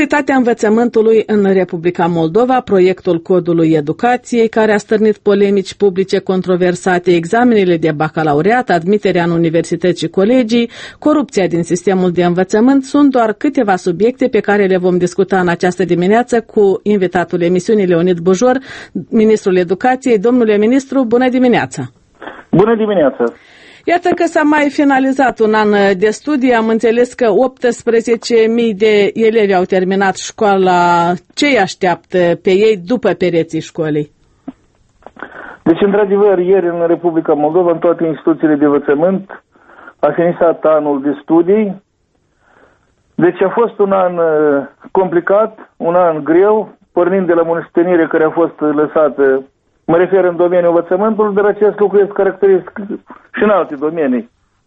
Calitatea învățământului în Republica Moldova, proiectul Codului Educației, care a stârnit polemici publice controversate, examenele de bacalaureat, admiterea în universități și colegii, corupția din sistemul de învățământ, sunt doar câteva subiecte pe care le vom discuta în această dimineață cu invitatul emisiunii Leonid Bujor, ministrul Educației. Domnule ministru, bună dimineața! Bună dimineața! Iată că s-a mai finalizat un an de studii. Am înțeles că 18.000 de elevi au terminat școala. Ce îi așteaptă pe ei după pereții școlii? Deci, într-adevăr, ieri în Republica Moldova, în toate instituțiile de învățământ, a finisat anul de studii. Deci a fost un an complicat, un an greu, pornind de la moștenire care a fost lăsată. Mă refer în domeniul învățământului, dar acest lucru este caracteristic și în alte domenii.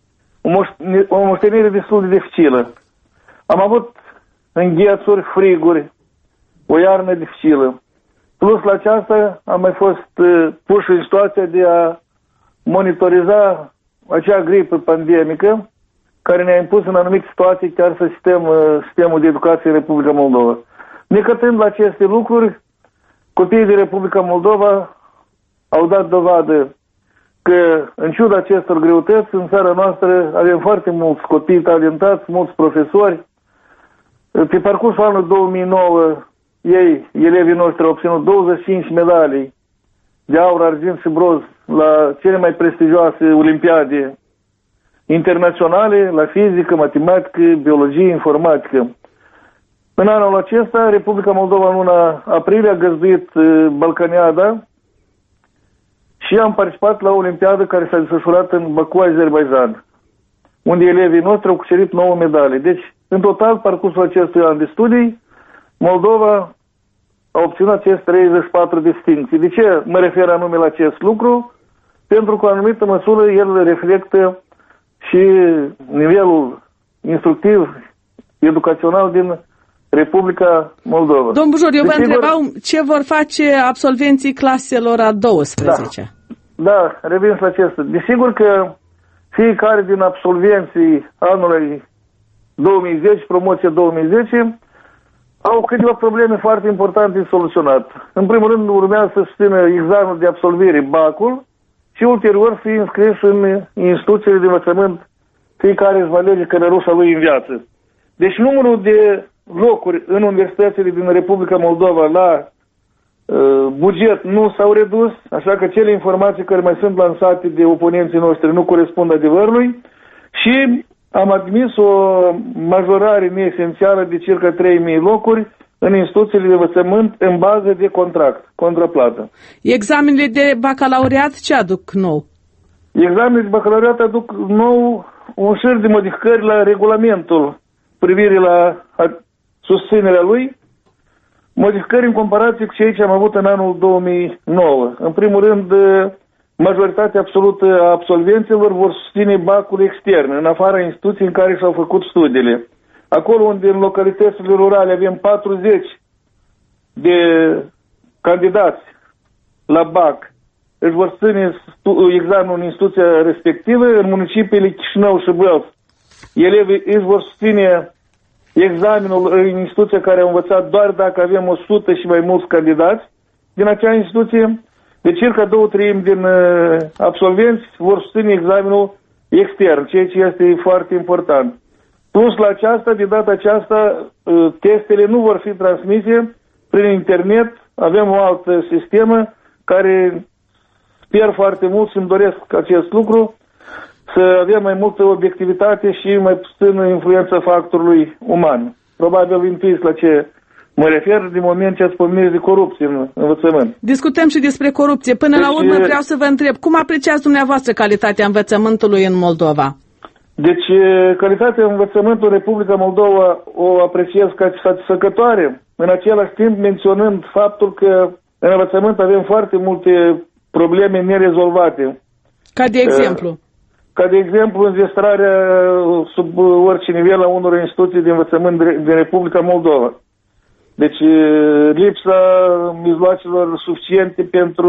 O moștenire destul de dificilă. Am avut înghețuri, friguri, o iarnă dificilă. Plus la aceasta am mai fost puși în situația de a monitoriza acea gripă pandemică care ne-a impus în anumite situații chiar să sistemul de educație în Republica Moldova. Necătând la aceste lucruri, copiii din Republica Moldova au dat dovadă că, în ciuda acestor greutăți, în țara noastră avem foarte mulți copii talentați, mulți profesori. Pe parcursul anului 2009, elevii noștri, au obținut 25 medalii de aur, argint și bronz la cele mai prestigioase olimpiade internaționale, la fizică, matematică, biologie, informatică. În anul acesta, Republica Moldova, în luna aprilie, a găzduit Balcaniada și am participat la o olimpiadă care s-a desfășurat în Baku, Azerbaijan, unde elevii noștri au cucerit 9 medalii. Deci, în total, parcursul acestui an de studii, Moldova a obținut aceste 34 distincții. De ce mă refer anume la acest lucru? Pentru că, în anumită măsură, el reflectă și nivelul instructiv, educațional din Republica Moldova. Domnul Bujor, eu vă întrebau ce vor face absolvenții claselor a 12. Da, revin la acesta. Desigur că fiecare din absolvenții anului 2010, promoție 2010, au câteva probleme foarte importante de soluționat. În primul rând, urmează să susțină examenul de absolvire, BAC-ul, și ulterior fi înscris în instituțiile de învățământ, fiecare își va alege călărușa lui în viață. Deci numărul de locuri în universitățile din Republica Moldova la buget nu s-au redus, așa că cele informații care mai sunt lansate de oponenții noștri nu corespund adevărului și am admis o majorare neesențială de circa 3.000 locuri în instituțiile de învățământ în bază de contract, contraplată. Examenele de bacalaureat ce aduc nou? Examenele de bacalaureat aduc nou un șir de modificări la regulamentul privire la susținerea lui, modificări în comparație cu cei ce am avut în anul 2009. În primul rând, majoritatea absolută a absolvenților vor susține BAC-ul extern, în afara instituției în care și-au făcut studiile. Acolo unde în localitățile rurale avem 40 de candidați la BAC, își vor susține examenul în instituția respectivă. În municipiile Chișinău și Bălți, elevii își vor susține examenul în instituția care a învățat doar dacă avem 100 și mai mulți candidați din acea instituție. De circa 2/3 din absolvenți vor susține examenul extern, ceea ce este foarte important. Plus la aceasta, de data aceasta, testele nu vor fi transmise prin internet. Avem o altă sistemă care sper foarte mult și îmi doresc acest lucru, să avem mai multă obiectivitate și mai puțină influența factorului uman. Probabil intuiți la ce mă refer din moment ce ați pomenit de corupție în învățământ. Discutăm și despre corupție. Până la urmă vreau să vă întreb, cum apreciați dumneavoastră calitatea învățământului în Moldova? Deci, calitatea învățământului în Republica Moldova o apreciez ca satisfăcătoare, în același timp menționând faptul că în învățământ avem foarte multe probleme nerezolvate. Ca de exemplu? Ca de exemplu înzestrarea sub orice nivel a unor instituții de învățământ din Republica Moldova. Deci lipsa mijloacelor suficiente pentru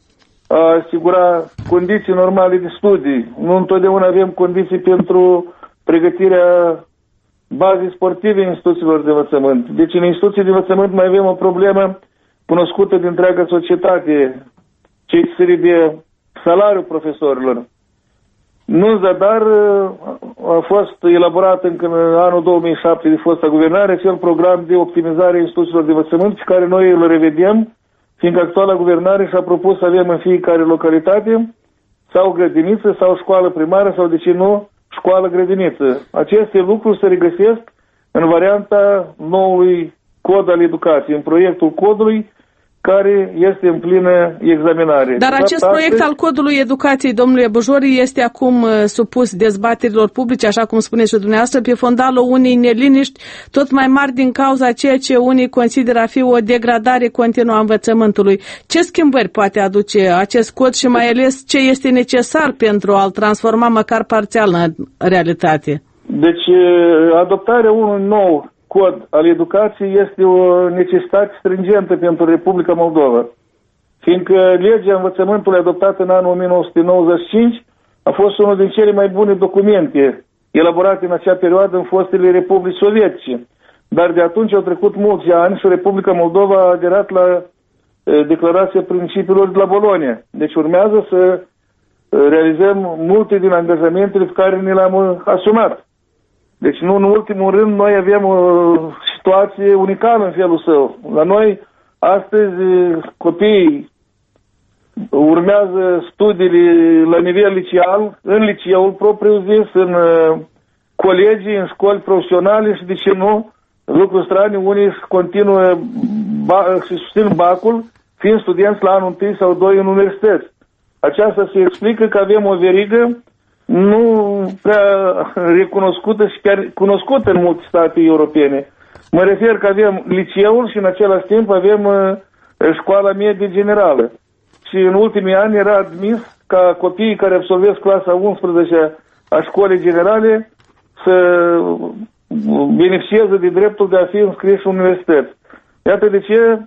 a asigura condiții normale de studii. Nu întotdeauna avem condiții pentru pregătirea bazei sportive instituțiilor de învățământ. Deci în instituții de învățământ mai avem o problemă cunoscută de întreaga societate, ce ține de salariul profesorilor. Nu în zadar a fost elaborat încă în anul 2007 de fosta guvernare acel program de optimizare a instituțiilor de învățământ pe care noi îl revedem, fiindcă actuala guvernare și-a propus să avem în fiecare localitate sau grădiniță, sau școală primară, sau de ce nu, școală-grădiniță. Aceste lucruri se regăsesc în varianta noului cod al educației, în proiectul codului care este în plină examinare. Dar acest proiect al codului educației, domnule Bujori, este acum supus dezbaterilor publice, așa cum spuneți și dumneavoastră, pe fondalul unei neliniști tot mai mari din cauza ceea ce unii consideră a fi o degradare continuă a învățământului. Ce schimbări poate aduce acest cod și mai ales ce este necesar pentru a-l transforma măcar parțial în realitate? Deci, adoptarea unui nou cod al educației este o necesitate stringentă pentru Republica Moldova, fiindcă legea învățământului adoptată în anul 1995 a fost unul din cele mai bune documente elaborate în acea perioadă în fostele republici sovietice. Dar de atunci au trecut mulți ani și Republica Moldova a aderat la Declarația Principiilor de la Bologna. Deci urmează să realizăm multe din angajamentele pe care ne le-am asumat. Deci nu în ultimul rând noi avem o situație unicală în felul său. La noi astăzi copiii urmează studiile la nivel liceal, în liceul propriu zis, în colegii, în școli profesionale și de ce nu, lucruri strane, unii își continuă și susțin bacul, fiind studenți la anul 1 sau 2 în universități. Aceasta se explică că avem o verigă nu prea recunoscută și chiar cunoscută în multe state europene. Mă refer că avem liceul și în același timp avem școala medie generală. Și în ultimii ani era admis ca copiii care absolvesc clasa 11 a școlii generale să beneficieze de dreptul de a fi înscriși în universități. Iată de ce,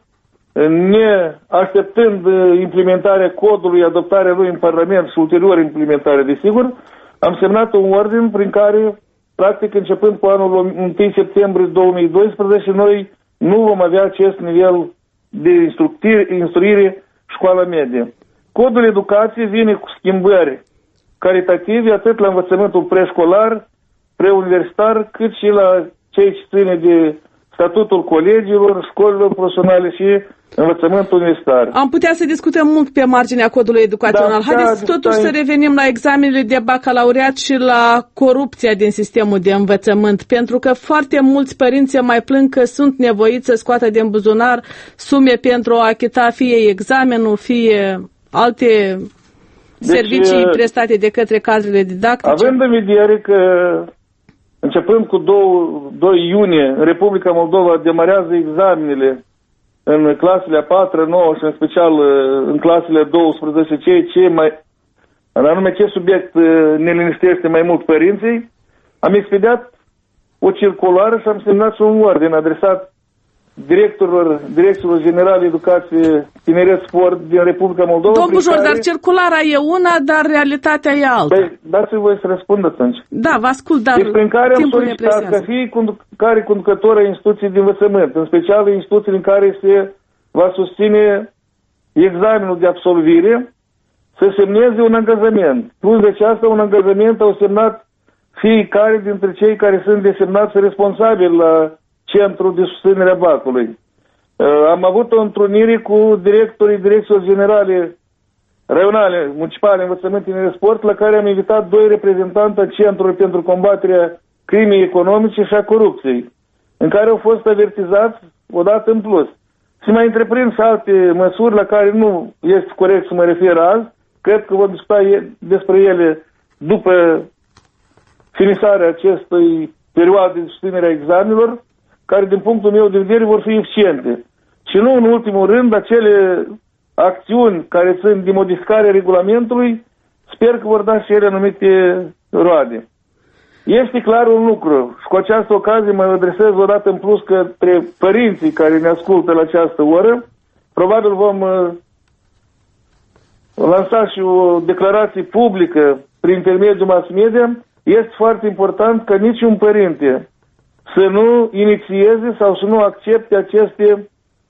ne așteptând implementarea codului, adoptarea lui în Parlament și ulterior implementarea, desigur, am semnat un ordin prin care, practic, începând cu anul 1 septembrie 2012, noi nu vom avea acest nivel de instruire școala medie. Codul educației vine cu schimbări caritative atât la învățământul preșcolar, preuniversitar, cât și la cei ce ține de statutul colegiilor, școlilor profesionale și învățământul universitar. Am putea să discutăm mult pe marginea codului educațional. Da, haideți totuși să revenim la examenele de bacalaureat și la corupția din sistemul de învățământ, pentru că foarte mulți părinți se mai plâng că sunt nevoiți să scoată din buzunar sume pentru a achita fie examenul, fie alte servicii prestate de către cadrele didactice. Având în vedere că începând cu 2 iunie, în Republica Moldova demarează examenele în clasele a 4, 9 și în special în clasele 12, ce mai, anume ce subiect ne liniștește mai mult părinții, am expediat o circulară și am semnat și un ordin adresat directorilor generale educație, tineret, sport din Republica Moldova. Domnul Bujor, dar circulara e una, dar realitatea e alta. Păi, dați-mi voi să răspund atunci. Da, vă ascult, dar deci prin care am solicitat ca fiecare conducător a instituției de învățământ, în special instituții în care se va susține examenul de absolvire, să semneze un angajament. Plus de aceasta, un angajament au semnat fiecare dintre cei care sunt desemnați responsabili la Centrul de Susținere a Bacului. Am avut o întrunire cu directorii direcțiilor generale raionale, municipale, învățământ, tineret, sport, la care am invitat 2 reprezentanți a Centrului pentru combaterea crimei economice și a corupției, în care au fost avertizați odată în plus. Și mai întreprind și alte măsuri la care nu este corect să mă refer azi. Cred că vom discuta despre ele după finisarea acestei perioade de susținere a examenelor, care din punctul meu de vedere vor fi eficiente. Și nu în ultimul rând acele acțiuni care sunt de modificare a regulamentului, sper că vor da și ele anumite roade. Este clar un lucru și cu această ocazie mă adresez o dată în plus către părinții care ne ascultă la această oră. Probabil vom lansa și o declarație publică prin intermediul mass media. Este foarte important ca niciun părinte să nu inițieze sau să nu accepte aceste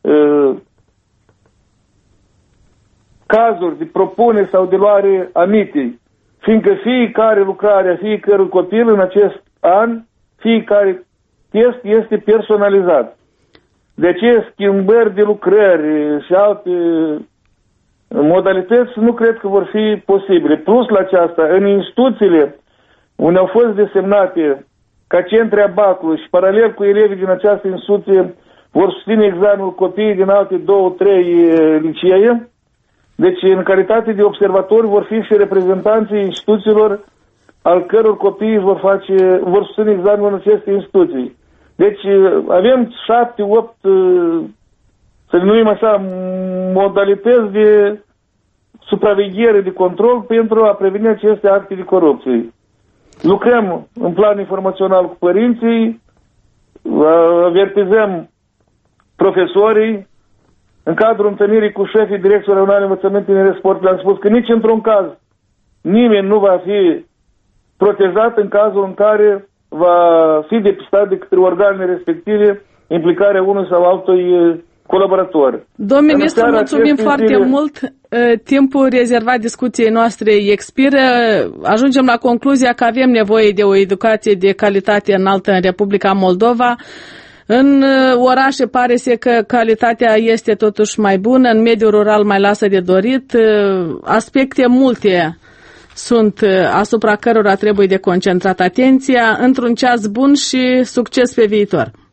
cazuri de propunere sau de luare a mitei, fiindcă fiecare lucrare a fiecărui copil în acest an, fiecare test este personalizat. De aceea schimbări de lucrări și alte modalități nu cred că vor fi posibile. Plus la aceasta, în instituțiile unde au fost desemnate ca centre abacului și paralel cu elevii din această instituție vor susține examenul copiii din alte 2-3 licee. Deci, în calitate de observatori vor fi și reprezentanții instituțiilor al căror copiii vor susține examenul în aceste instituții. Deci, avem 7-8, să le numim așa, modalități de supraveghere, de control pentru a preveni aceste acte de corupție. Lucrăm în plan informațional cu părinții, avertizăm profesorii. În cadrul întâlnirii cu șefii Direcției Regionale Învățământ, Tineret, Sport, le-am spus că nici într-un caz nimeni nu va fi protejat în cazul în care va fi depistat de către organele respective implicarea unui sau altui colaborator. Domnul ministru, mulțumim foarte mult. Timpul rezervat discuției noastre expiră. Ajungem la concluzia că avem nevoie de o educație de calitate înaltă în Republica Moldova. În orașe pare că calitatea este totuși mai bună, în mediul rural mai lasă de dorit. Aspecte multe sunt asupra cărora trebuie de concentrat atenția. Într-un ceas bun și succes pe viitor!